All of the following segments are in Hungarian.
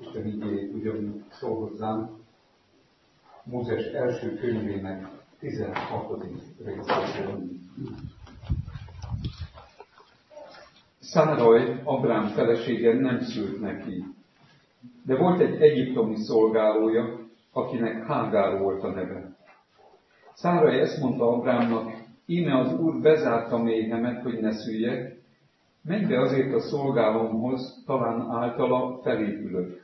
Isten igéjét ugyanúgy szól hozzám Mózes első könyvének 16. részéből. Száraj, Abrám felesége nem szült neki, de volt egy egyiptomi szolgálója, akinek Hágár volt a neve. Száraj ezt mondta Abrámnak: íme az Úr bezárta méhemet, hogy ne szüljek, menj be azért a szolgálomhoz, talán általa felépülök.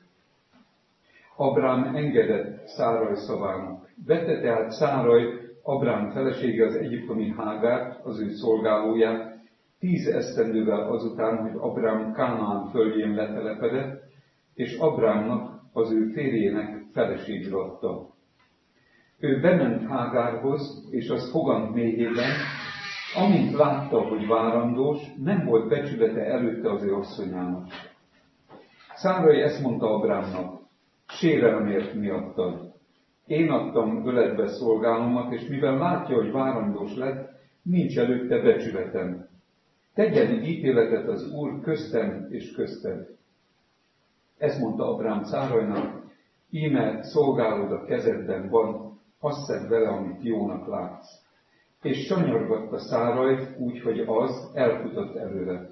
Abrám engedett Száraj szavának. Vette tehát Száraj, Abrám felesége, az egyiptomi Hágárt, az ő szolgálóját, 10 esztendővel azután, hogy Abrám Kánaán földjén letelepedett, és Abrámnak, az ő férjének feleségül adta. Ő bement Hágárhoz, és az fogant méhében, amint látta, hogy várandós, nem volt becsülete előtte az ő asszonyának. Száraj ezt mondta Abrámnak: sérelemért miattad. Én adtam öletbe szolgálómat, és mivel látja, hogy várandós lett, nincs előtte becsületem. Tegyen ítéletet az Úr köztem és közted. Ezt mondta Abrám Szárajnak: íme szolgálód a kezedben van, azt szedd vele, amit jónak látsz. És sanyargatta Szárajt úgy, hogy az elfutott előre.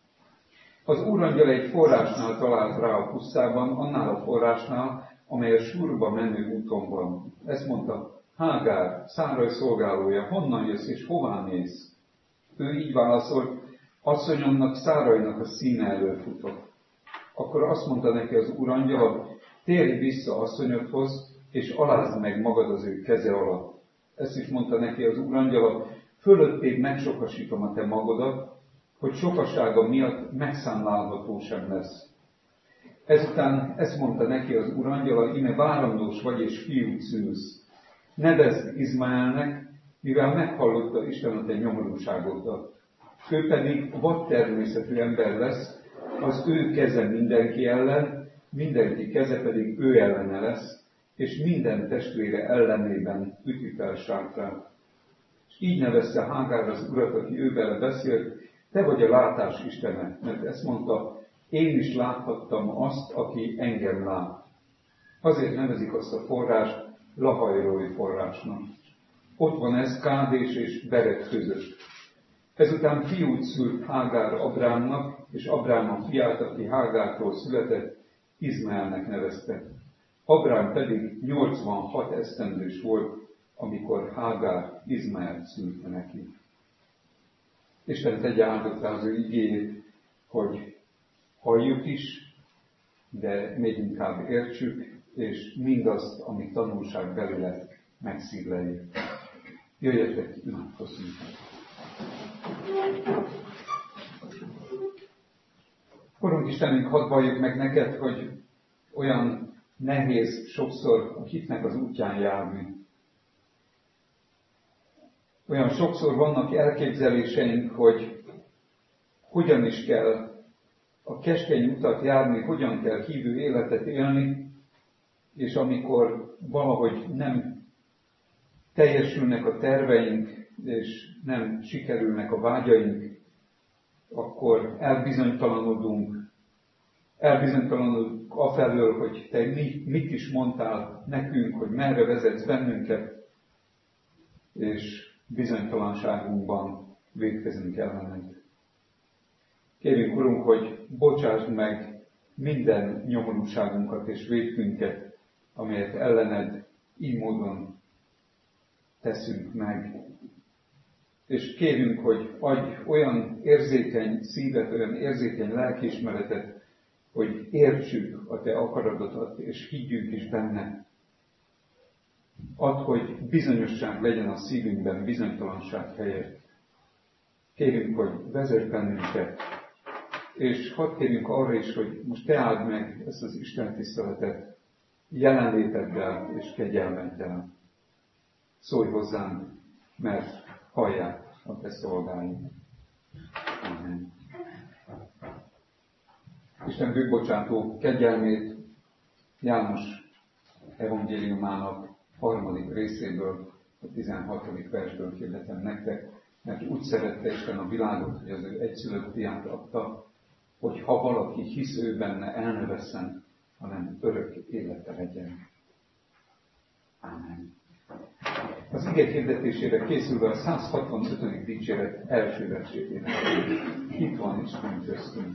Az úrangyal egy forrásnál talált rá a pusztában, annál a forrásnál, amely a Súrba menő úton van. Ezt mondta: Hágár, Száraj szolgálója, honnan jössz és hová mész? Ő így válaszolt: asszonyomnak, Szárajnak a színe elől futok. Akkor azt mondta neki az úrangyal: térj vissza asszonyodhoz, és alázd meg magad az ő keze alatt. Ezt is mondta neki az úrangyal: fölöttéd megsokasítom a te magadat, hogy sokasága miatt megszámlálható sem lesz. Ezután ezt mondta neki az úrangyal: íme várandós vagy és fiút szülsz. Nevezd Izmaelnek, mivel meghallotta Isten a te nyomorúságodat. Ő pedig vadtermészetű ember lesz, az ő keze mindenki ellen, mindenki keze pedig ő ellene lesz, és minden testvére ellenében üti fel sátrát. És így nevezte Hágár az urat, aki ő vele beszélt: te vagy a látás istene, mert ezt mondta: én is láthattam azt, aki engem lát. Azért nevezik azt a forrást Lahajrói forrásnak. Ott van ez Kádés és Bered között. Ezután fiút szült Hágár Abrámnak, és Abrám a fiát, aki Hágártól született, Izmaelnek nevezte. Abrám pedig 86 esztendős volt, amikor Hágár Izmaelt szülte neki. Isten tegye áldott az ő igéjét, hogy halljuk is, de még inkább értsük, és mindazt, amit tanulság belőle, megszívleljük. Jöjjetek, imádkozzunk! Urunk Istenünk, hadd valljuk meg neked, hogy olyan nehéz sokszor a hitnek az útján járni. Olyan sokszor vannak elképzeléseink, hogy hogyan is kell a keskeny utat járni, hogyan kell hívő életet élni, és amikor valahogy nem teljesülnek a terveink, és nem sikerülnek a vágyaink, akkor elbizonytalanodunk afelől, hogy te mit is mondtál nekünk, hogy merre vezetsz bennünket, és bizonytalanságunkban vétkezünk ellened. Kérjük, Urunk, hogy bocsásd meg minden nyomorúságunkat és vétkünket, amelyet ellened így módon teszünk meg. És kérünk, hogy adj olyan érzékeny szívet, olyan érzékeny lelkiismeretet, hogy értsük a te akaratodat, és higgyünk is benne. Add, hogy bizonyosság legyen a szívünkben bizonytalanság helyett. Kérünk, hogy vezess bennünket, és hadd kérjünk arra is, hogy most te áld meg ezt az Isten tiszteletet jelenléteddel és kegyelmeddel. Szólj hozzánk, mert hallják a te szolgáink. Amen. Isten bűnbocsátó kegyelmét János evangéliumának 3. részéből, a 16. versből hirdetem nektek, mert úgy szerette Isten a világot, hogy az ő egyszülött fiát adta, hogy ha valaki hisz ő benne, el ne vesszen, hanem örök élete legyen. Ámen. Az ige hirdetésére készülve a 165. dicséret első versét énekeljük. Itt van Isten köztünk.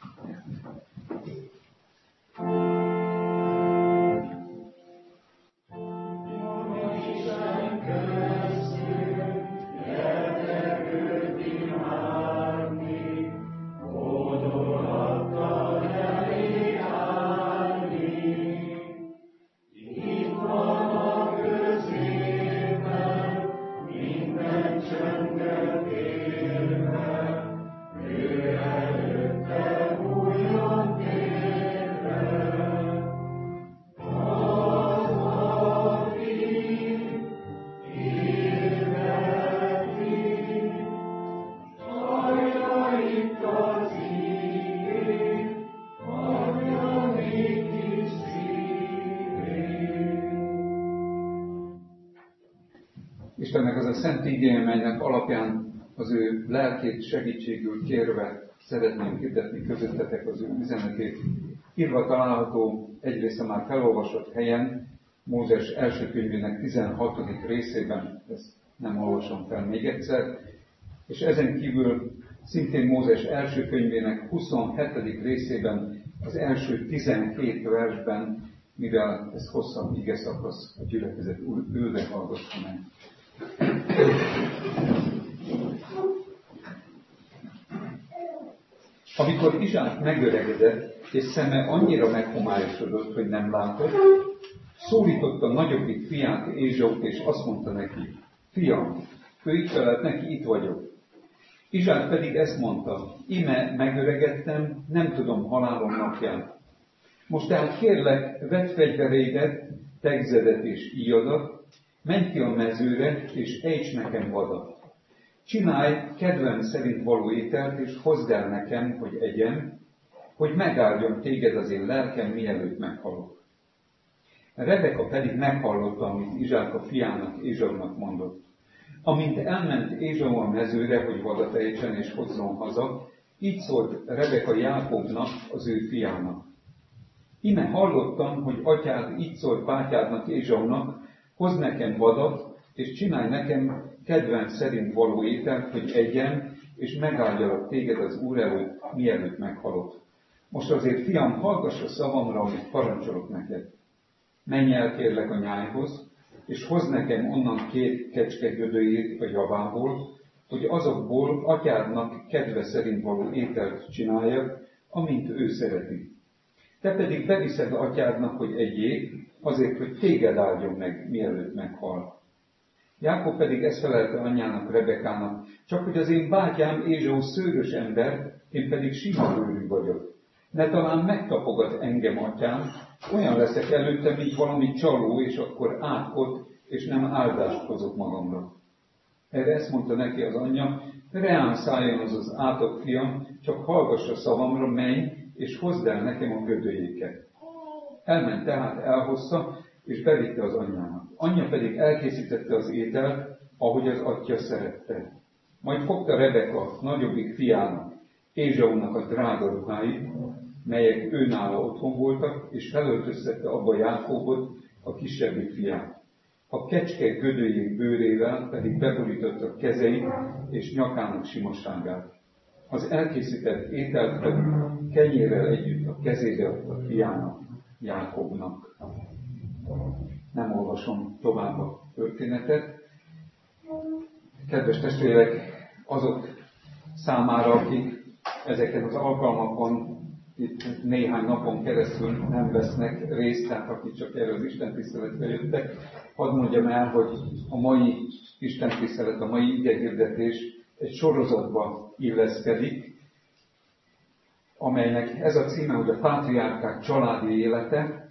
Istennek az a szent igéje, melynek alapján az ő lelkét segítségül kérve szeretném hirdetni közöttetek az ő üzenetét. Írva található egyrészt a már felolvasott helyen, Mózes első könyvének 16. részében, ezt nem olvasom fel még egyszer, és ezen kívül szintén Mózes első könyvének 27. részében, az első 12 versben, mivel ez hosszabb ige szakasz, a gyülekezet ülve hallgassa meg. Amikor Izsák megöregedett, és szeme annyira meghomályosodott, hogy nem látott, szólította nagyobbik fiát, Ézsaut, és azt mondta neki: Fiam, ő itt felelt neki, itt vagyok. Izsák pedig ezt mondta: Íme megöregedtem, nem tudom halálom napján. Most tehát kérlek, vedd fegyvereidet, tegzedet és íjadat, menj ki a mezőre, és ejts nekem vadat. Csinálj kedvem szerint való ételt, és hozd el nekem, hogy egyem, hogy megáldjon téged az én lelkem, mielőtt meghalok. Rebeka pedig meghallotta, amit Izsák a fiának, Ézsaunak mondott. Amint elment Ézsau a mezőre, hogy vadat ejtsen és hozzon haza, így szólt Rebeka Jákobnak, az ő fiának: Íme hallottam, hogy atyád így szólt bátyádnak, Ézsaunak: hozd nekem vadat, és csinálj nekem kedvem szerint való ételt, hogy egyem, és megáldjalak téged az Úr előtt, mielőtt meghalok. Most azért, fiam, hallgass a szavamra, amit parancsolok neked. Menj el, kérlek, a nyájhoz, és hozd nekem onnan 2 kecske gödöjét a javából, hogy azokból atyádnak kedve szerint való ételt csináljak, amint ő szereti. Te pedig beviszed atyádnak, hogy egyék, azért, hogy téged áldjon meg, mielőtt meghal. Jákob pedig ezt felelte anyjának, Rebekának: csak hogy az én bátyám Ézsau szőrös ember, én pedig sima bőrű vagyok. Ne talán megtapogat engem atyám, olyan leszek előtte, mint valami csaló, és akkor átkot, és nem áldást hozok magamra. Erre ezt mondta neki az anyja: reám szálljon az átok, fiam, csak hallgass a szavamra, menj, és hozd el nekem a gödöjéket. Elment tehát, elhozta, és bevitte az anyjának. Anyja pedig elkészítette az ételt, ahogy az atya szerette. Majd fogta Rebeka nagyobbik fiának, Ézsaunak a drága ruháit, melyek őnála otthon voltak, és felöltöztette abba Jákobot, a kisebbik fiát. A kecske gödöjék bőrével pedig beborította kezeit és nyakának simaságát. Az elkészített ételt pedig kenyérrel együtt a kezébe adta fiának, Jákobnak. Nem olvasom tovább a történetet. Kedves testvérek, azok számára, akik ezeken az alkalmakon itt néhány napon keresztül nem vesznek részt, tehát akik csak erre az istentiszteletre jöttek, hadd mondjam el, hogy a mai istentisztelet, a mai igehirdetés egy sorozatba illeszkedik, amelynek ez a címe, hogy a pátriárkák családi élete,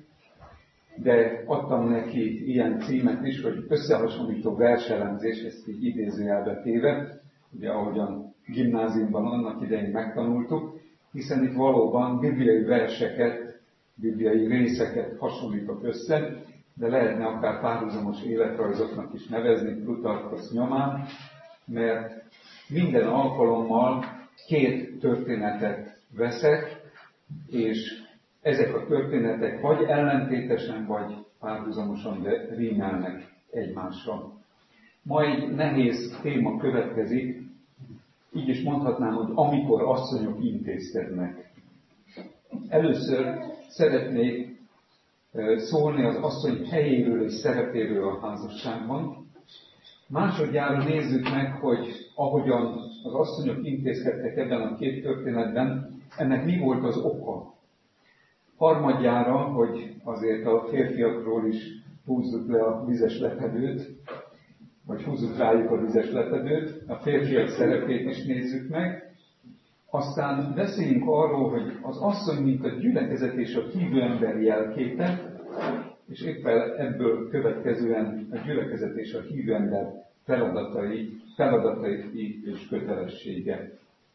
de adtam neki ilyen címet is, hogy összehasonlító verselemzés, ezt így idézőjelbe téve, ugye ahogyan gimnáziumban annak idején megtanultuk, hiszen itt valóban bibliai verseket, bibliai részeket hasonlítok össze, de lehetne akár párhuzamos életrajzoknak is nevezni Plutarkhosz nyomán, mert minden alkalommal 2 történetet veszek, és ezek a történetek vagy ellentétesen, vagy párhuzamosan, de rímelnek egymással. Ma egy nehéz téma következik, így is mondhatnám, hogy amikor asszonyok intézkednek. Először szeretnék szólni az asszony helyéről és szerepéről a házasságban. Másodjára nézzük meg, hogy ahogyan az asszonyok intézkedtek ebben a két történetben, ennek mi volt az oka. Harmadjára, hogy azért a férfiakról is húzzuk le a vizes lepedőt, vagy húzzuk rájuk a vizes lepedőt, a férfiak szerepét is nézzük meg. Aztán beszéljünk arról, hogy az asszony, mint a gyülekezet és a hívő ember jelképe, és éppen ebből következően a gyülekezet és a hívő ember feladatai és kötelessége.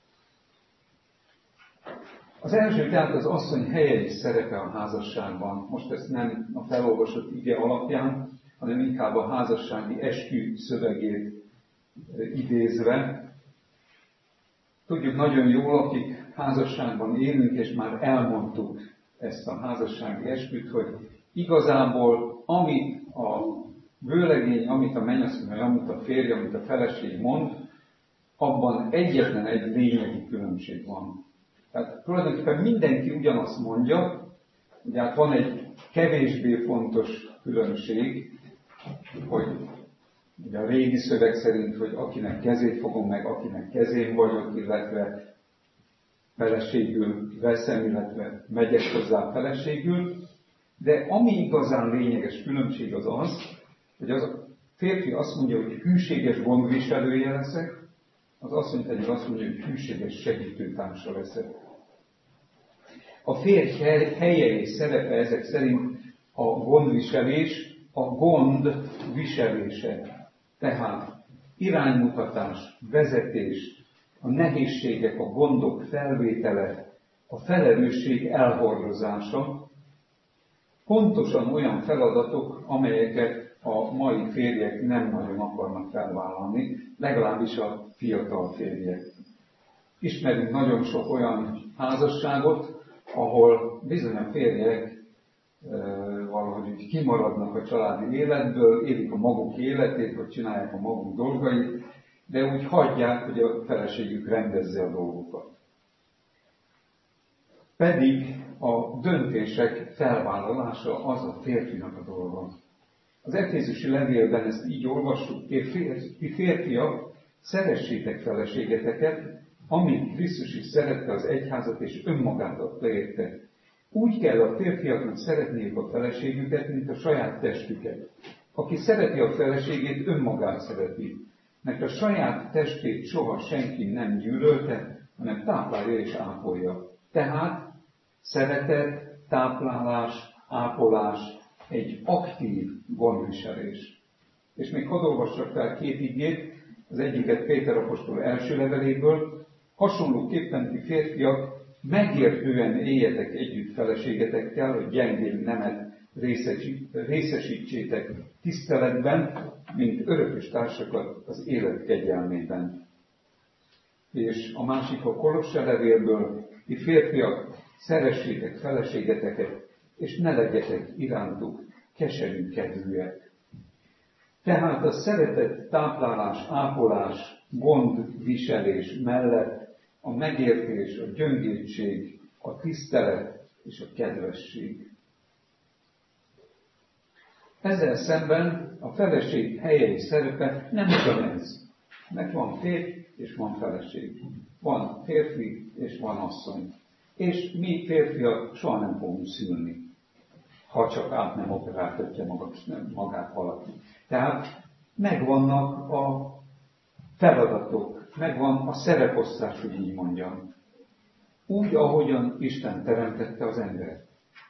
Az első tehát az asszony helye és szerepe a házasságban. Most ezt nem a felolvasott ige alapján, hanem inkább a házassági eskü szövegét idézve. Tudjuk nagyon jól, akik házasságban élünk, és már elmondtuk ezt a házassági esküt, hogy igazából amit a vőlegény, amit a mennyasszony, amit a férj, amit a feleség mond, abban egyetlen egy lényegi különbség van. Tehát tulajdonképpen mindenki ugyanazt mondja, ugye hát van egy kevésbé fontos különbség, hogy ugye a régi szöveg szerint, hogy akinek kezét fogom meg, akinek kezén vagyok, illetve feleségül veszem, illetve megyek hozzá feleségül, de ami igazán lényeges különbség az az, hogy az a férfi azt mondja, hogy hűséges gondviselője leszek, az asszony pedig azt mondja, hogy hűséges segítőtársa leszek. A férj helye és szerepe ezek szerint a gondviselés, a gond viselése. Tehát iránymutatás, vezetés, a nehézségek, a gondok felvétele, a felelősség elhordozása, pontosan olyan feladatok, amelyeket a mai férjek nem nagyon akarnak felvállalni, legalábbis a fiatal férjek. Ismerünk nagyon sok olyan házasságot, ahol bizony a férjek valahogy úgy kimaradnak a családi életből, élik a maguk életét, vagy csinálják a maguk dolgait, de úgy hagyják, hogy a feleségük rendezze a dolgokat. Pedig a döntések felvállalása az a férfinak a dolga. Az Efézusi levélben ezt így olvassuk, ti férfiak, szeressétek feleségeteket, amint Krisztus is szerette az egyházat és önmagát adta érte. Úgy kell a férfiaknak szeretniük a feleségüket, mint a saját testüket. Aki szereti a feleségét, önmagát szereti, mert a saját testét soha senki nem gyűlölte, hanem táplálja és ápolja. Tehát szeretet, táplálás, ápolás egy aktív gondviselés. És még hadd olvassak fel két igét, az egyiket Péter apostol első leveléből, hasonlóképpen ti férfiak, megértően éljetek együtt feleségetekkel, hogy gyengén nemet részesítsétek tiszteletben, mint örökös társakat az élet kegyelmében. És a másik a Kolosse levélből, ti férfiak, szeressétek feleségeteket, és ne legyetek irántuk keserű kedvűek. Tehát a szeretet, táplálás, ápolás, gondviselés mellett a megértés, a gyöngédség, a tisztelet és a kedvesség. Ezzel szemben a feleség helye és szerepe nem ugyanez. Mert van férj és van feleség. Van férfi és van asszony. És mi férfiak soha nem fogunk szülni, ha csak át nem operáltatja magát valaki. Tehát megvannak a feladatok, megvan a szereposztás, hogy így mondjam. Úgy, ahogyan Isten teremtette az embert.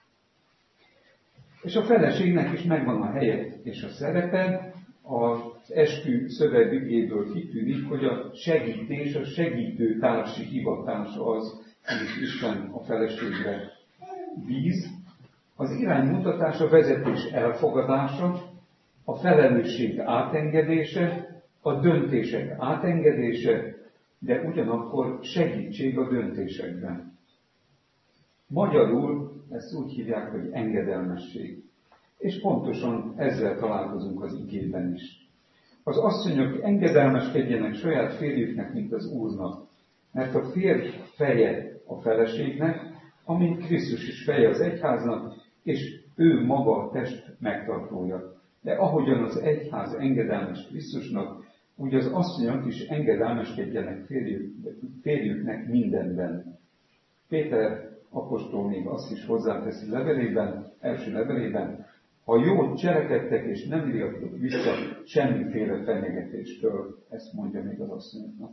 És a feleségnek is megvan a helye és a szerepe. Az eskü szövegéből kitűnik, hogy a segítés, a segítő társi hivatása az, amit Isten a feleségre bíz. Az iránymutatás, a vezetés elfogadása, a felelősség átengedése, a döntések átengedése, de ugyanakkor segítség a döntésekben. Magyarul ezt úgy hívják, hogy engedelmesség. És pontosan ezzel találkozunk az igében is. Az asszonyok engedelmeskedjenek saját férjüknek, mint az Úrnak, mert a férj feje a feleségnek, amint Krisztus is feje az egyháznak, és ő maga a test megtartója. De ahogyan az egyház engedelmes Krisztusnak, úgy az asszonyok is engedelmeskedjenek férjüknek mindenben. Péter apostol még azt is hozzáteszi levelében, első levelében, ha jót cselekedtek és nem riadtok vissza semmiféle fenyegetéstől, ezt mondja még az asszonyoknak.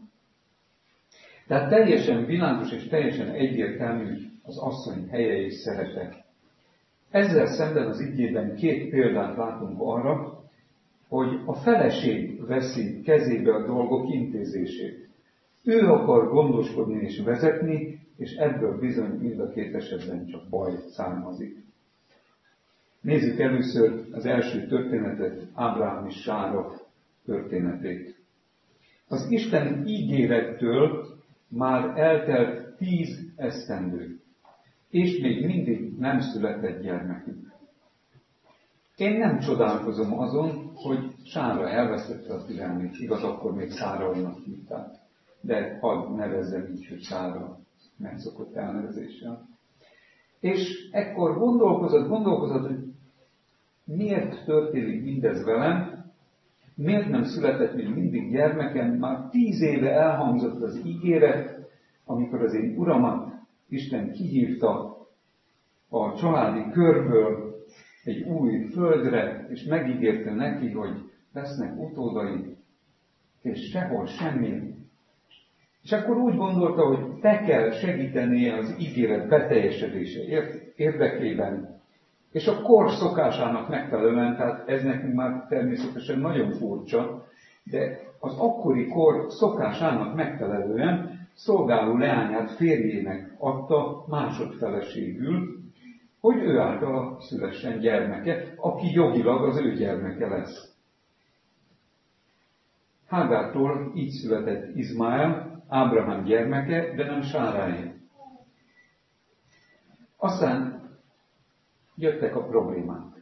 Tehát teljesen világos és teljesen egyértelmű az asszony helye és szerepe. Ezzel szemben az igében két példát látunk arra, hogy a feleség veszi kezébe a dolgok intézését. Ő akar gondoskodni és vezetni, és ebből bizony mind a két esetben csak baj származik. Nézzük először az első történetet, Ábrahám és Sára történetét. Az Isten ígérettől már eltelt 10 esztendő, és még mindig nem született gyermekük. Én nem csodálkozom azon, hogy Sára elvesztette a türelmét, igaz, akkor még Szárainak hívták, de hadd nevezzem így, hogy Sára megszokott elnevezéssel. És ekkor gondolkozott, hogy miért történik mindez velem, miért nem született még mindig gyermekem, már 10 éve elhangzott az ígéret, amikor az én uramat Isten kihívta a családi körből egy új földre, és megígérte neki, hogy lesznek utódai, és sehol semmi. És akkor úgy gondolta, hogy te kell segítenie az ígéret beteljesedése érdekében, és a kor szokásának megfelelően, tehát ez nekünk már természetesen nagyon furcsa, de az akkori kor szokásának megfelelően szolgáló leányát férjének adta másodfeleségül, hogy ő által szülessen gyermeke, aki jogilag az ő gyermeke lesz. Hágártól így született Izmael, Ábrahám gyermeke, de nem Sáráé. Aztán jöttek a problémák.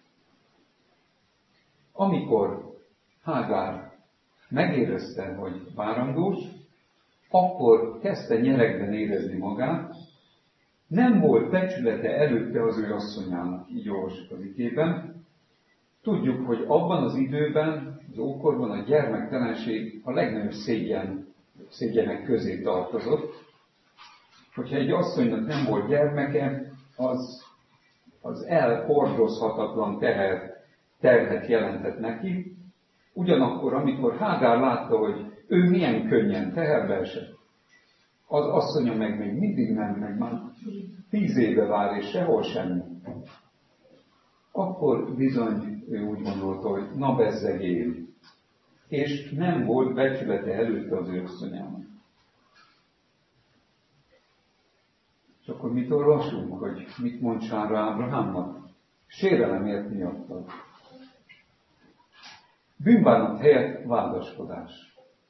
Amikor Hágár megérezte, hogy várandós, akkor kezdte nyeregben érezni magát, nem volt becsülete előtte az ő asszonyának, így olvasjuk az igében. Tudjuk, hogy abban az időben, az ókorban a gyermektelenség a legnagyobb szégyenek közé tartozott. Hogyha egy asszonynak nem volt gyermeke, az elhordozhatatlan terhet jelentett neki. Ugyanakkor, amikor Hágár látta, hogy ő milyen könnyen teherbe esett, az asszonya meg még mindig nem, meg már 10 éve vár, és sehol semmi. Akkor bizony ő úgy gondolta, hogy na bezzeg él. És nem volt becsülete előtte az ő asszonyának. És akkor mit olvasunk, hogy mit mond Sára Ábrahámnak? Sérelemért miatta. Bűnbánat helyett vádaskodás.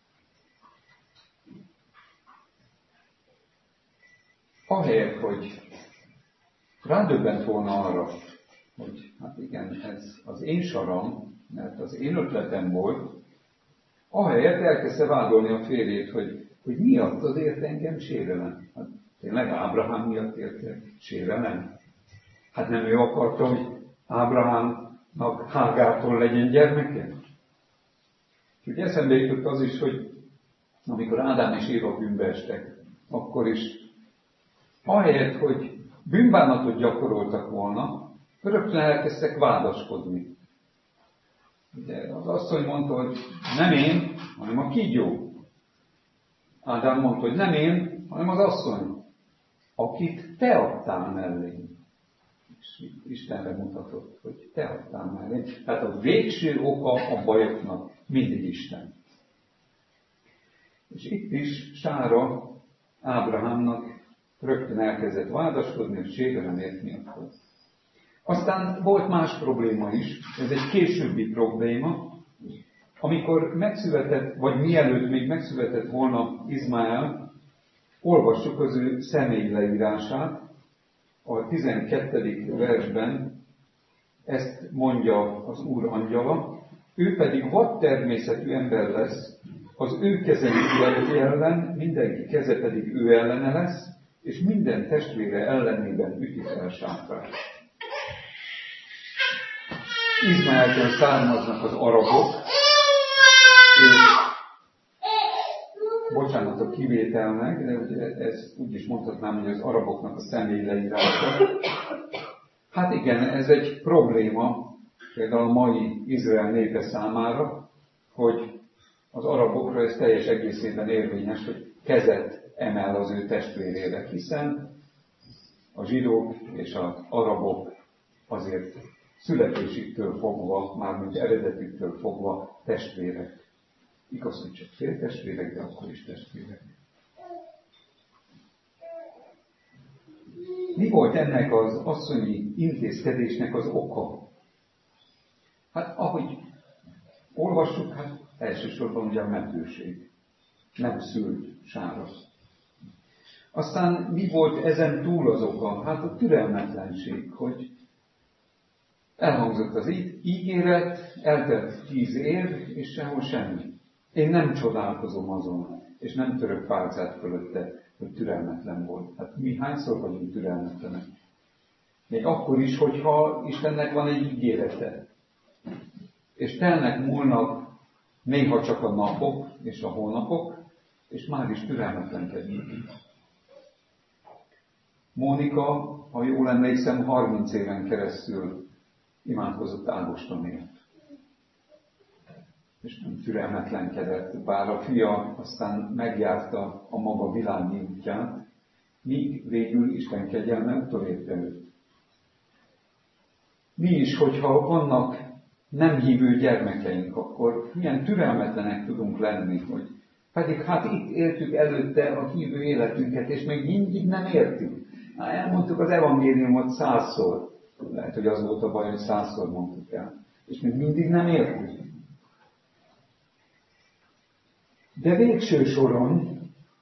Ahelyett, hogy rádöbbent volna arra, hogy hát igen, ez az én saram, mert az én ötletem volt, ahelyett elkezdte vádolni a férjét, hogy miatt ért engem sérelem. Hát tényleg Ábrahám miatt ért sérelem? Hát nem ő akarta, hogy Ábrahámnak Hágártól legyen gyermeke? Úgyhogy eszembe jutott az is, hogy amikor Ádám és Éva bűnbe estek, akkor is ahelyett, hogy bűnbánatot gyakoroltak volna, rögtön elkezdtek vádaskodni. Ugye az asszony mondta, hogy nem én, hanem a kígyó. Ádám mondta, hogy nem én, hanem az asszony, akit te adtál mellém. És Istenre mutatott, hogy te adtál mellém. Tehát a végső oka a bajoknak mindig Isten. És itt is Sára Ábrahámnak rögtön elkezdett vádaskodni, hogy sérelemért miatt. Aztán volt más probléma is, ez egy későbbi probléma, amikor megszületett, vagy mielőtt még megszületett volna Izmael, olvassuk az ő személy leírását, a 12. versben ezt mondja az Úr angyala, ő pedig vad természetű ember lesz, az ő keze mindenki ellen, mindenki keze pedig ő ellene lesz, és minden testvére ellenében üti fel sátrát. Izmaeltől származnak az arabok, és bocsánat a kivételnek, de ugye ez úgy is mondhatnám, hogy az araboknak a személy leírása. Hát igen, ez egy probléma, például a mai Izrael népe számára, hogy az arabokra ez teljes egészében érvényes, hogy kezet emel az ő testvérére, hiszen a zsidók és az arabok azért születésüktől fogva, mármint eredetüktől fogva testvérek. Igaz, hogy csak féltestvérek, de akkor is testvérek. Mi volt ennek az asszonyi intézkedésnek az oka? Hát ahogy olvassuk, hát elsősorban ugye a meddőség. Nem szült Sára. Aztán mi volt ezen túl az oka? Hát a türelmetlenség, hogy elhangzott az ígéret, eltelt 10 év, és sehol semmi. Én nem csodálkozom azon, és nem török pálcát fölötte, hogy türelmetlen volt. Hát mi hányszor vagyunk türelmetlenek? Még akkor is, hogyha Istennek van egy ígérete. És telnek múlnak néha csak a napok és a hónapok, és már is türelmetlenkedünk. Mónika, ha jól emlékszem, 30 éven keresztül imádkozott Ágostonért. És nem türelmetlenkedett, bár a fia aztán megjárta a maga világi útját, míg végül Isten kegyelme utolérte őt. Mi is, hogyha vannak nem hívő gyermekeink, akkor milyen türelmetlenek tudunk lenni, hogy pedig hát itt éltük előtte a hívő életünket, és még mindig nem értük. Elmondtuk az evangéliumot 100-szor. Lehet, hogy az volt a baj, hogy 100-szor mondtuk el. És még mindig nem értük. De végső soron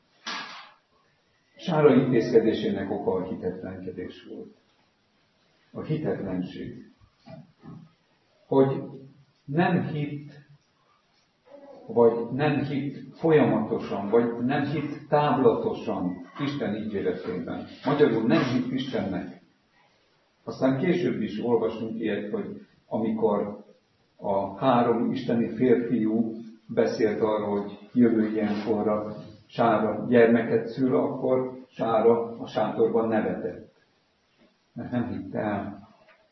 Sára intézkedésének oka a hitetlenkedés volt. A hitetlenség. Hogy nem hitt, vagy nem hitt folyamatosan, vagy nem hitt távlatosan Isten ígéretében. Magyarul nem hitt Istennek. Aztán később is olvasunk ilyet, hogy amikor a 3 isteni férfiú beszélt arról, hogy jövő ilyenkorra Sára gyermeket szül, akkor Sára a sátorban nevetett. Mert nem hitte el.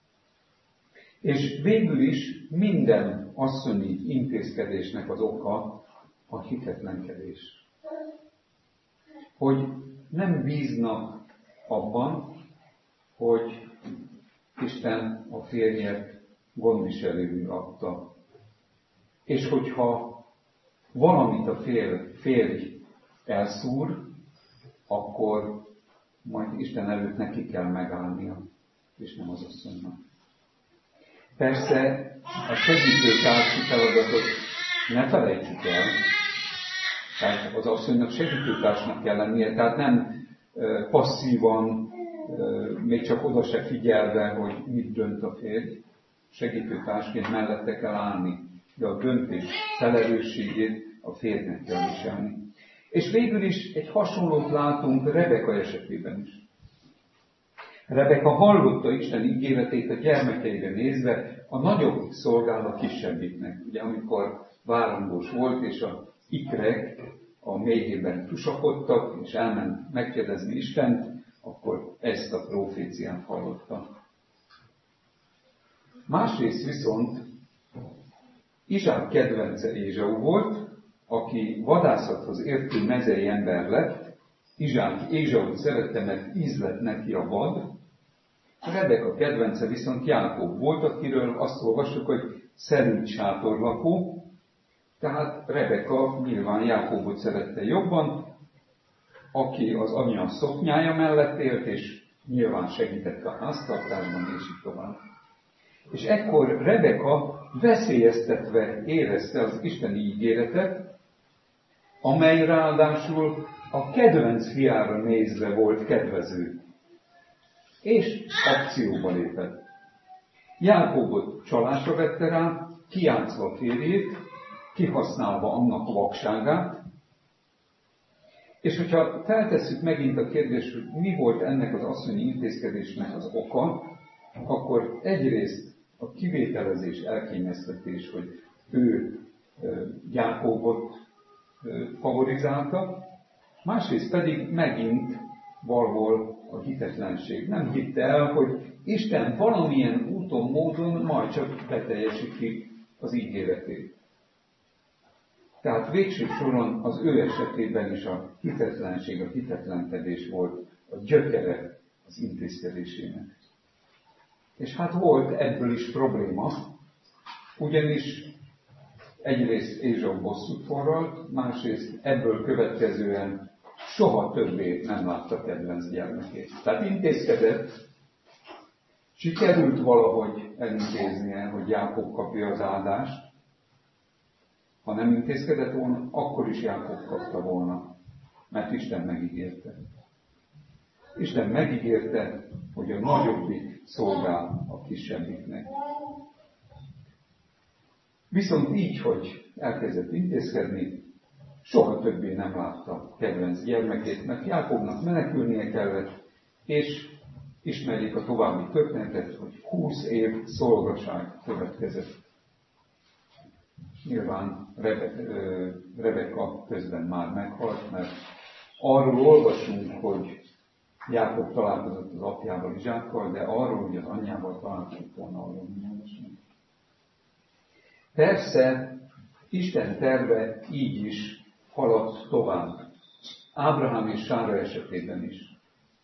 És végül is minden asszonyi intézkedésnek az oka a hitetlenkedés. Hogy nem bíznak abban, hogy Isten a férjet gondviselőül adta. És hogyha valamit a férj elszúr, akkor majd Isten előtt neki kell megállnia, és nem az asszonynak. Persze a segítőtársi feladatot ne felejtsük el, tehát az asszonynak segítőtársnak kell lennie, tehát nem passzívan, még csak oda se figyelve, hogy mit dönt a férj, segítőtársként mellette kell állni, de a döntés felelősségét a férjnek kell viselni. És végül is egy hasonlót látunk Rebeka esetében is. Rebeka hallotta Isten ígéretét a gyermekeire nézve, a nagyobbik szolgál a kisebbiknek. Ugye amikor várandós volt, és a ikrek a méhében tusakodtak, és elment megkérdezni Istent, akkor ezt a proféciát hallotta. Másrészt viszont Izsák kedvence Ézsau volt, aki vadászathoz értő mezei ember lett. Izsák Ézsaut szerette, mert íz lett neki a vad. Rebeka kedvence viszont Jákob volt, akiről azt olvassuk, hogy szerint sátorlakó, tehát Rebeka nyilván Jákobot szerette jobban, aki az anyja szoknyája mellett élt, és nyilván segített a háztartásban, és így tovább. És ekkor Rebeka veszélyeztetve érezte az isteni ígéretet, amely ráadásul a kedvenc fiára nézve volt kedvező. és akcióba lépett. Jákobot csalásra vette rá, kijátszva a férjét, kihasználva annak a vakságát, és hogyha feltesszük megint a kérdést, hogy mi volt ennek az asszonyi intézkedésnek az oka, akkor egyrészt a kivételezés, elkényeztetés, hogy ő Jákobot favorizálta, másrészt pedig megint valahol a hitetlenség. Nem hitte el, hogy Isten valamilyen úton, módon majd csak beteljesíti az ígéretét. Tehát végső soron az ő esetében is a hitetlenség, a hitetlenkedés volt a gyökere az intézkedésének. És hát volt ebből is probléma, ugyanis egyrészt Ézsau bosszút forralt, másrészt ebből következően soha többé nem látta kedvenc gyermekét. Tehát intézkedett, sikerült valahogy elintéznie, hogy Jákob kapja az áldást. Ha nem intézkedett volna, akkor is Jákob kapta volna, mert Isten megígérte. Isten megígérte, hogy a nagyobbik szolgál a kisebbiknek. Viszont így, hogy elkezdett intézkedni, soha többé nem látta kedvenc gyermekét, mert Jákobnak menekülnie kellett, és ismerjék a további történetet, hogy 20 év szolgaság következett. Nyilván Rebeka közben már meghalt, mert arról olvasunk, hogy Jákob találkozott az apjával, Izsákkal, de arról, hogy az anyjával találkozott volna, arról nem olvasunk. Persze, Isten terve így is haladt tovább. Ábrahám és Sára esetében is.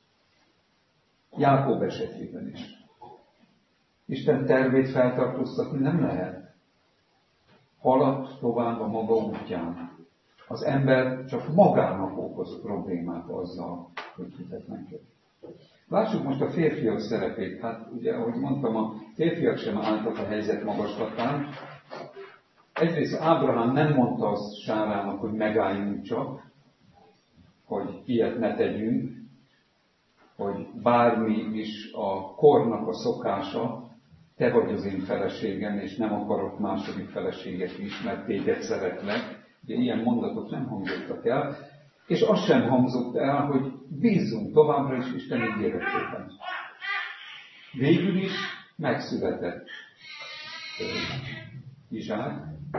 Jákob esetében is. Isten tervét feltartóztatni nem lehet. Haladt tovább a maga útján. Az ember csak magának okoz problémát azzal, hogy hitetlenkedik. Lássuk most a férfiak szerepét. Hát ugye, ahogy mondtam, a férfiak sem álltak a helyzet magaslatán. Egyrészt Ábrahám nem mondta azt Sárának, hogy megálljunk csak, hogy ilyet ne tegyünk, hogy bármi is a kornak a szokása, te vagy az én feleségem, és nem akarok második feleséget is, mert téged szeretlek. Ugye ilyen mondatok nem hangzottak el, és az sem hangzott el, hogy bízzunk továbbra is Isten ígéretében. Végül is megszületett Izsák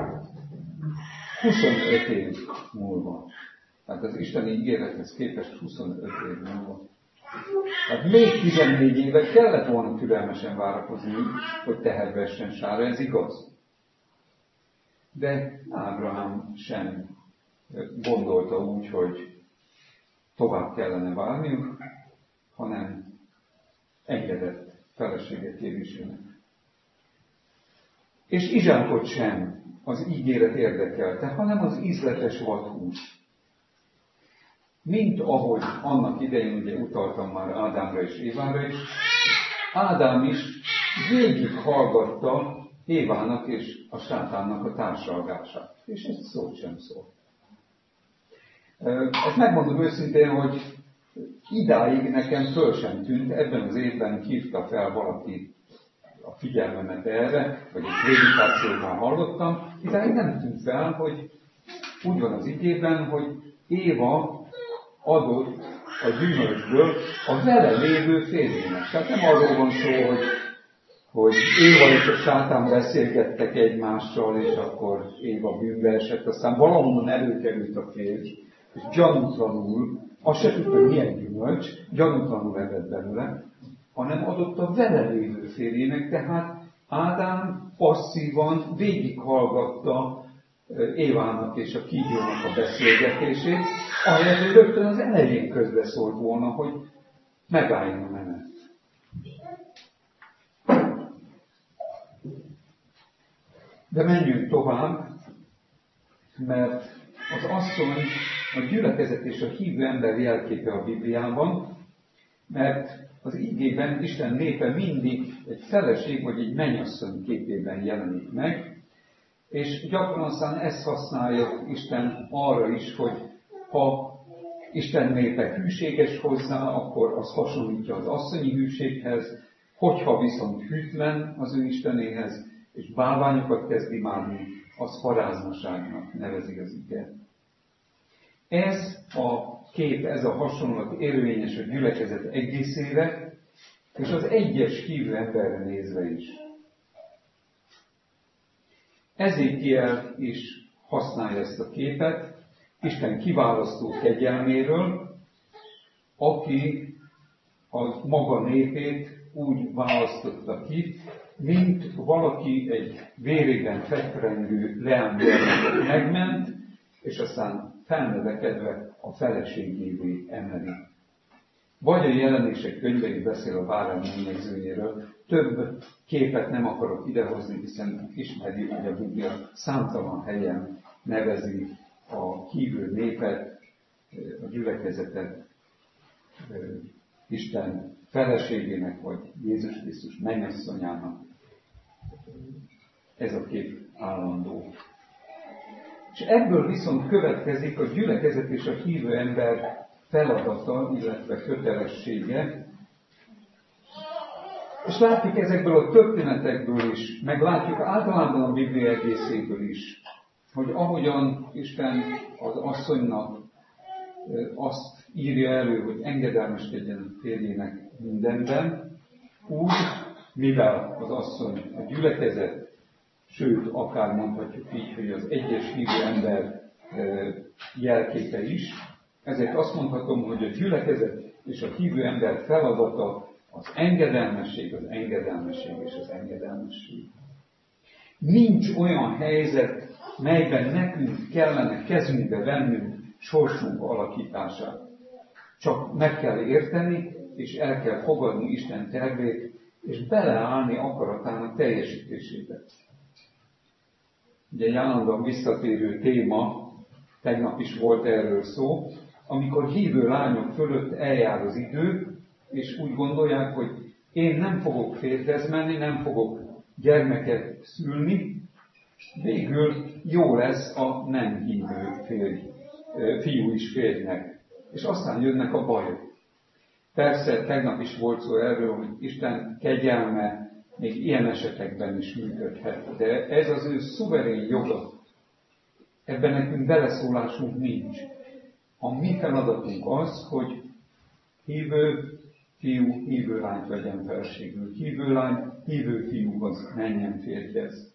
25 év múlva. Tehát az Isten ígérethez képest 25 év múlva. Tehát még 14 évet kellett volna türelmesen várakozni, hogy teherbe essen Sára, ez igaz. De Ábrahám sem gondolta úgy, hogy tovább kellene várniuk, hanem engedett feleséget kérésének. És Izsákot sem az ígéret érdekelte, hanem az ízletes vadhús. Mint ahogy annak idején ugye utaltam már Ádámra és Évára is, Ádám is végig hallgatta Évának és a sátánnak a társalgását. És egy szót sem szólt. Ezt megmondom őszintén, hogy idáig nekem föl sem tűnt, ebben az évben hívta fel valaki a figyelmemet erre, vagy egy prédikációban hallottam, idáig nem tűnt fel, hogy úgy van az igében, hogy Éva adott a gyümölcsből a vele lévő férjének. Tehát nem arról van szó, hogy Éva és a sátán beszélgettek egymással, és akkor Éva bűnbe esett, aztán valahonnan előkerült a férj, és gyanútlanul, azt se tudta, milyen gyümölcs, gyanútlanul evett belőle, hanem adott a vele lévő férjének, tehát Ádám passzívan végighallgatta Évának és a kígyónak a beszélgetését, ahelyett, hogy rögtön az elején közbeszólt volna, hogy megálljon a menet. De menjünk tovább, mert az asszony a gyülekezet és a hívő ember jelképe a Bibliában, mert az igében Isten népe mindig egy feleség vagy egy mennyasszony képében jelenik meg, és gyakran aztán ezt használja Isten arra is, hogy ha Isten népe hűséges hozzá, akkor az hasonlítja az asszonyi hűséghez, hogyha viszont hűtlen az ő Istenéhez, és bálványokat kezd imádni, az paráznaságnak nevezi az ige. Ez a kép, ez a hasonlat érvényes a gyülekezet egészére, és az egyes hívő emberre nézve is. Ezékiel is használja ezt a képet, Isten kiválasztó kegyelméről, aki a maga népét úgy választotta ki, mint valaki egy vérében fetrengő leánygyermeket megment, és aztán felnövekedve a feleségévé emeli. Vagy a Jelenések könyvei beszél a bárány mennyegzőjéről. Több képet nem akarok idehozni, hiszen ismerjük, hogy a Biblia számtalan helyen nevezi a hívő népet, a gyülekezetet Isten feleségének, vagy Jézus Krisztus mennyasszonyának. Ez a kép állandó. És ebből viszont következik a gyülekezet és a hívő ember feladata, illetve kötelessége. És látjuk ezekből a történetekből is, meg látjuk általában a Biblia egészéből is, hogy ahogyan Isten az asszonynak azt írja elő, hogy engedelmeskedjen a férjének mindenben, úgy, mivel az asszony a gyülekezet, sőt, akár mondhatjuk így, hogy az egyes hívő ember jelképe is, ezért azt mondhatom, hogy a gyülekezet és a hívő ember feladata az engedelmesség és az engedelmesség. Nincs olyan helyzet, melyben nekünk kellene kezünkbe vennünk sorsunk alakítását. Csak meg kell érteni, és el kell fogadni Isten tervét, és beleállni akaratának teljesítésébe. Ugye egy állandóan visszatérő téma, tegnap is volt erről szó, amikor hívő lányok fölött eljár az idő, és úgy gondolják, hogy én nem fogok férjhez menni, nem fogok gyermeket szülni, végül jó lesz a nem hívő fiú is férjnek. És aztán jönnek a bajok. Persze, tegnap is volt szó erről, hogy Isten kegyelme még ilyen esetekben is működhet, de ez az ő szuverén joga. Ebben nekünk beleszólásunk nincs. A mi feladatunk az, hogy hívő fiú, hívő lányt vegyen felségül. Hívő lány, hívő fiúhoz menjen férjhez.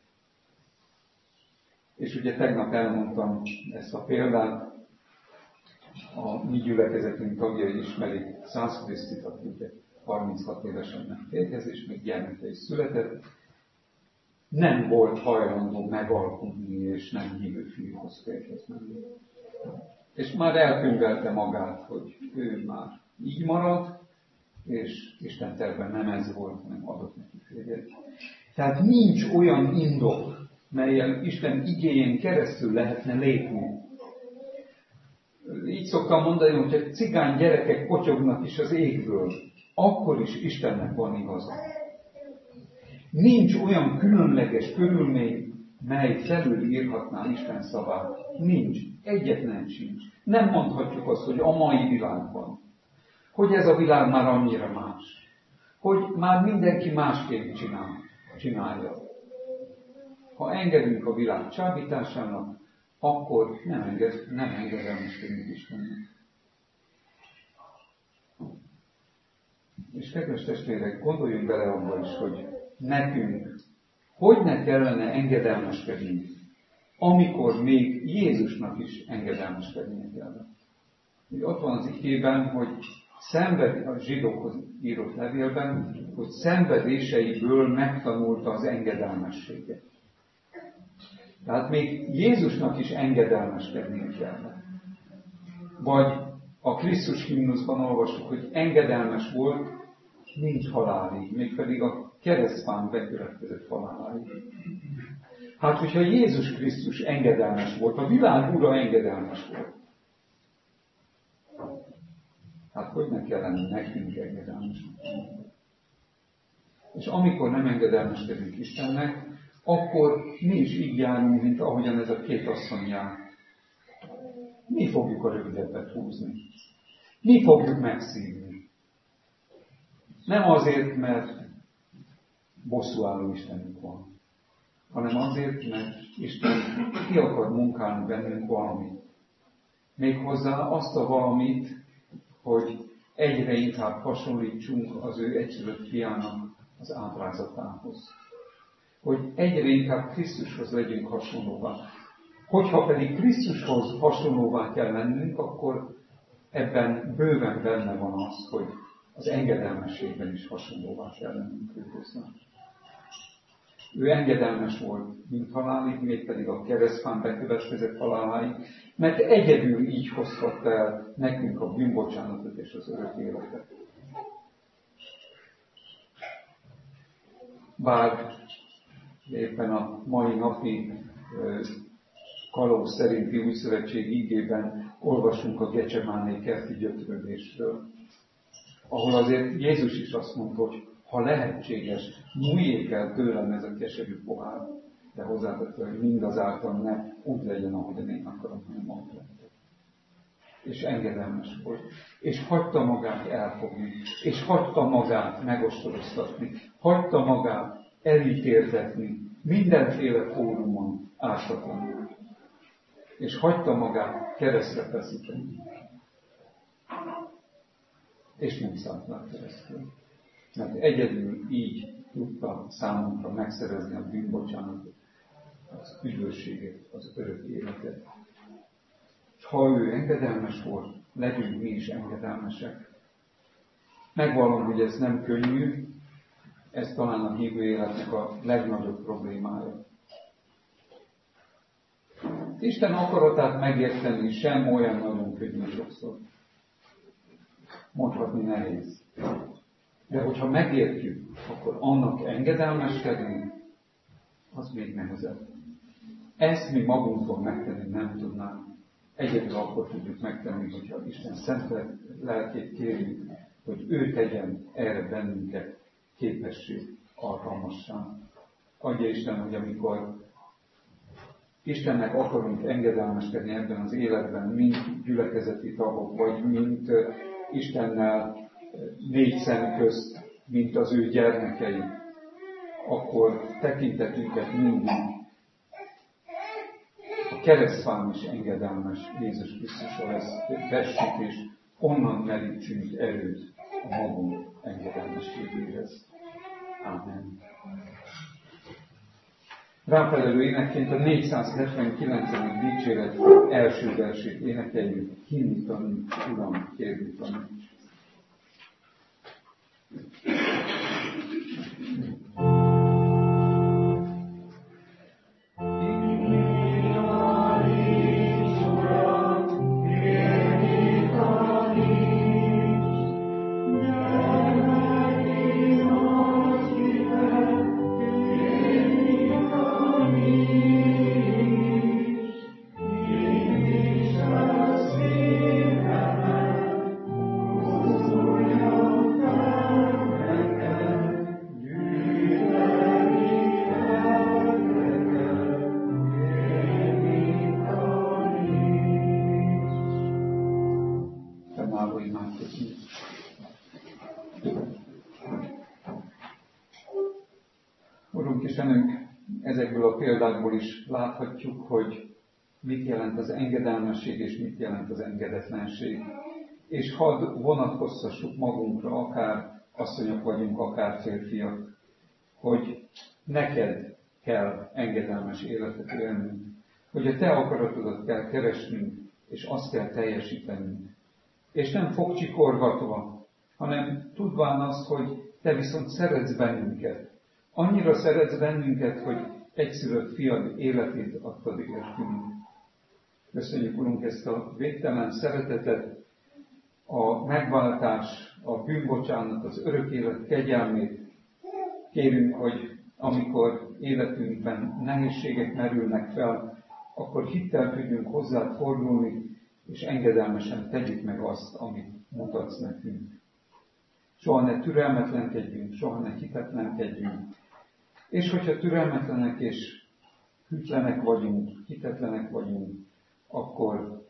És ugye tegnap elmondtam ezt a példát, a mi gyülekezetünk tagjai ismerik Szász Krisztit, aki ugye 36 évesen ment férjhez, és még gyermeke is született. Nem volt hajlandó megalkudni, és nem hívő fiúhoz férjhez menni. És már elkönyvelte magát, hogy ő már így marad, és Isten tervben nem ez volt, hanem adott neki férjet. Tehát nincs olyan indok, melyen Isten igéjén keresztül lehetne lépni. Így szoktam mondani, hogy a cigány gyerekek kotyognak is az égből, akkor is Istennek van igaza. Nincs olyan különleges körülmény, mely felülírhatná Isten szavát. Nincs. Egyetlen sincs. Nem mondhatjuk azt, hogy a mai világban, hogy ez a világ már annyira más, hogy már mindenki másképp csinálja. Ha engedünk a világ csábításának, akkor nem engedelmeskedünk Istennek. És kedves testvérek, gondoljunk bele abba is, hogy nekünk hogy ne kellene engedelmeskedni, amikor még Jézusnak is engedelmeskednie kellene. Ott van az igében, hogy a zsidókhoz írott levélben, hogy szenvedéseiből megtanulta az engedelmességet. Tehát még Jézusnak is engedelmeskednie kellene. Vagy a Krisztus himnuszban olvasjuk, hogy engedelmes volt, nincs halálig, mégpedig a keresztfán bekövetkezett halálig. Hát, hogyha Jézus Krisztus engedelmes volt, a világ ura engedelmes volt, hát hogy ne kellene nekünk engedelmesnek? És amikor nem engedelmeskedünk Istennek, akkor mi is így járunk, mint ahogyan ez a két asszony jár. mi fogjuk a rövidebbet húzni. Mi fogjuk megszívni. Nem azért, mert bosszúálló Istenünk van, hanem azért, mert Isten ki akar munkálni bennünk valamit. Méghozzá azt a valamit, hogy egyre inkább hasonlítsunk az ő egyszülött fiának az ábrázatához. Hogy egyre inkább Krisztushoz legyünk hasonlóvá. Hogyha pedig Krisztushoz hasonlóvá kell lennünk, akkor ebben bőven benne van az, hogy az engedelmességben is hasonlóvá kell lennünk őhozzá. Ő engedelmes volt, mint halálig, mégpedig a keresztfán bekövetkezett haláláig, mert egyedül így hozhatta el nekünk a bűnbocsánatot és az örök életet. Bár éppen a mai napi kalóz szerinti újszövetségi igében olvasunk a Gecsemáné kerti gyötrődésről, ahol azért Jézus is azt mondta, hogy ha lehetséges, múljék el tőlem ez a keserű pohár, de hozzátette, hogy mindazáltal ne úgy legyen, ahogy én akarom, hanem ahogy legyen. És engedelmes volt. És hagyta magát elfogni. És hagyta magát megostoroztatni. Hagyta magát elítéltetni. Mindenféle fórumon ártatlanul. És hagyta magát keresztre feszíteni. És nem szállt le keresztül. Mert egyedül így tudta számunkra megszerezni a bűnbocsánatot, az üdvösséget, az örök életet. És ha ő engedelmes volt, legyünk mi is engedelmesek. Megvallom, hogy ez nem könnyű, ez talán a hívő életnek a legnagyobb problémája. Isten akaratát megérteni sem olyan nagyon könnyű sokszor. Mondhatni nehéz. De hogyha megértjük, akkor annak engedelmeskedni, az még nehezebb. Ezt mi magunkon megtenni nem tudnánk. Egyedül akkor tudjuk megtenni, hogyha Isten szent lelkét kérjük, hogy ő tegyen erre bennünket képessé, alkalmassá. Adja Isten, hogy amikor Istennek akarunk engedelmeskedni ebben az életben, mint gyülekezeti tagok, vagy mint Istennel négy szem közt, mint az ő gyermekei, akkor tekintetünket mindig a keresztfán is engedelmes Jézus Krisztusra vessük, és onnan merítsünk erőt a magunk engedelmességéhez. Ámen. Ráfelelő énekként a 479. dicséret első versét énekeljük. Hinni tanít, Uram, kérjük taníts. Urunk Istenünk, ezekből a példákból is láthatjuk, hogy mit jelent az engedelmesség, és mit jelent az engedetlenség. És hadd vonatkoztassuk magunkra, akár asszonyok vagyunk, akár férfiak, hogy neked kell engedelmes életet élnünk, hogy a te akaratodat kell keresnünk, és azt kell teljesítenünk. És nem fogcsikorgatva, hanem tudván azt, hogy te viszont szeretsz bennünket. Annyira szeretsz bennünket, hogy egyszülött fiad életét adtad értünk. Köszönjük, Urunk, ezt a végtelen szeretetet, a megváltás, a bűnbocsánat, az örök élet kegyelmét. Kérünk, hogy amikor életünkben nehézségek merülnek fel, akkor hittel tudjunk hozzád fordulni, és engedelmesen tegyük meg azt, amit mutatsz nekünk. Soha ne türelmetlenkedjünk, soha ne hitetlenkedjünk. És hogyha türelmetlenek és hűtlenek vagyunk, hitetlenek vagyunk, akkor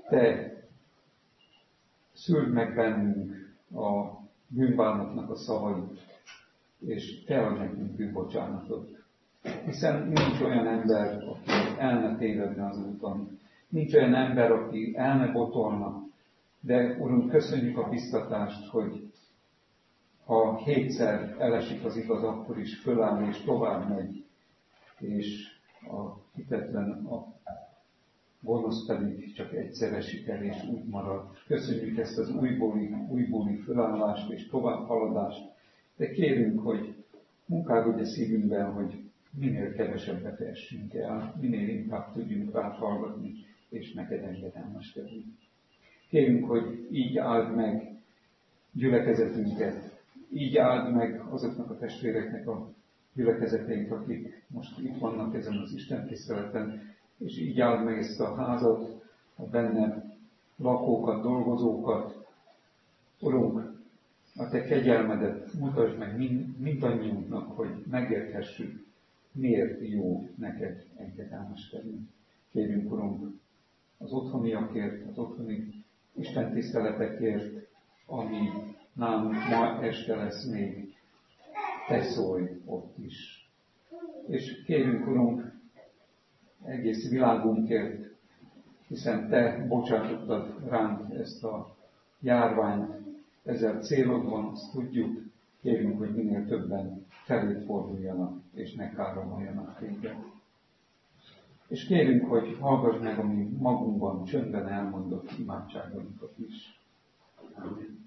Te szüld meg bennünk a bűnbánatnak a szavait, és te adj nekünk bűnbocsánatot. Hiszen nincs olyan ember, aki el ne tévedne az úton. Nincs olyan ember, aki el ne botolna. De Urunk, köszönjük a biztatást, hogy ha 7-szer elesik az igaz, akkor is föláll és tovább megy, és a hitetlen, a gonosz pedig csak egyszer esik el, és úgy marad. Köszönjük ezt az újbóli fölállást és továbbhaladást, de kérünk, hogy munkálkodj a szívünkben, hogy minél kevesebbet essünk el, minél inkább tudjunk rád hallgatni, és neked engedelmeskedni. Kérünk, hogy így áld meg gyülekezetünket, így áld meg azoknak a testvéreknek a gyülekezeteit, akik most itt vannak ezen az Isten tiszteleten, és így áld meg ezt a házat, a benne lakókat, dolgozókat. Urunk, a te kegyelmedet mutasd meg mindannyiunknak, hogy megérthessük, miért jó neked engedelmeskedni. Kérjünk, Urunk, az otthoniakért, az otthoni Isten tiszteletekért, ami nálunk ma este lesz még, te szólj ott is. És kérjünk, Urunk, egész világunkért, hiszen te bocsátottad ránk ezt a járványt, ezzel célod van, azt tudjuk, kérjünk, hogy minél többen felét forduljanak, és ne káromoljanak téged. És kérünk, hogy hallgass meg a mi magunkban csöndben elmondott imádságainkat is. Amen.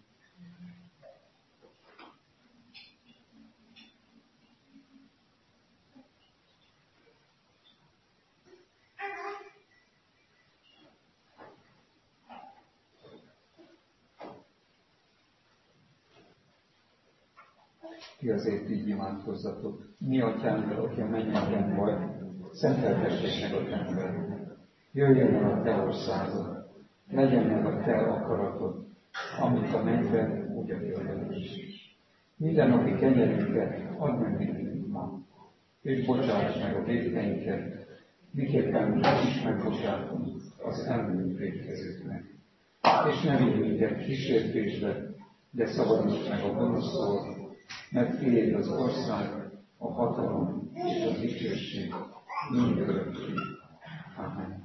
Ti azért így imádkozzatok. Mi atyánk, aki a mennyekben vagy, szenteltessék meg a te neved. Jöjjön el a te országod, legyen meg a te akaratod, amit a mennyben, úgy a földön is. Minden napi kenyerünket add meg nekünk ma, és bocsáss meg a vétkeinket, miképpen mi is megbocsátunk az ellenünk vétkezőknek. És ne vigy minket kísértésbe, de szabadíts meg a gonosztól, mert tiéd az ország, a hatalom és a dicsőség mindörökké. Amen.